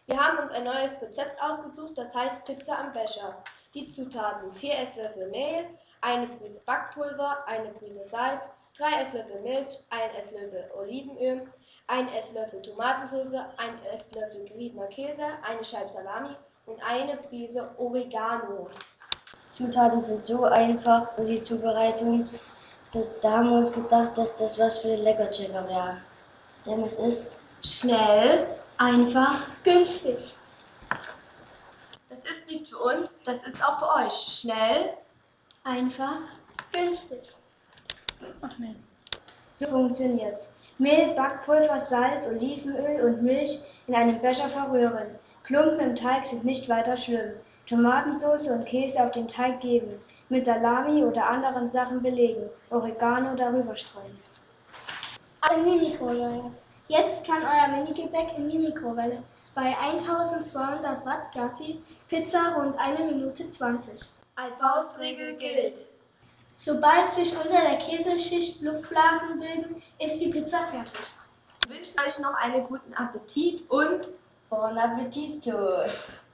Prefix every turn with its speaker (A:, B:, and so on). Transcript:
A: Wir haben uns ein neues Rezept ausgesucht, das heißt Pizza am Becher. Die Zutaten: 4 Esslöffel Mehl, eine Prise Backpulver, eine Prise Salz, 3 Esslöffel Milch, 1 Esslöffel Olivenöl, 1 Esslöffel Tomatensauce, 1 Esslöffel geriebener Käse, eine Scheibe Salami und eine Prise Oregano.
B: Zutaten sind so einfach und die Zubereitung, da haben wir uns gedacht, dass das was für den Leckerchecker wäre. Denn es ist
A: Schnell,
B: einfach,
A: günstig. Das ist nicht für uns, das ist auch für euch. Schnell,
B: einfach,
A: günstig.
B: so funktioniert's. Mehl, Backpulver, Salz, Olivenöl und Milch in einem Becher verrühren. Klumpen im Teig sind nicht weiter schlimm. Tomatensauce und Käse auf den Teig geben. Mit Salami oder anderen Sachen belegen. Oregano darüber streuen.
C: In die Mikrowelle. Jetzt kann euer Mini-Gebäck in die Mikrowelle. Bei 1200 Watt Gatti, Pizza rund 1 Minute 20.
A: Als Faustregel gilt:
C: Sobald sich unter der Käseschicht Luftblasen bilden, ist die Pizza fertig.
A: Wir wünschen euch noch einen guten Appetit und
B: Buon appetito!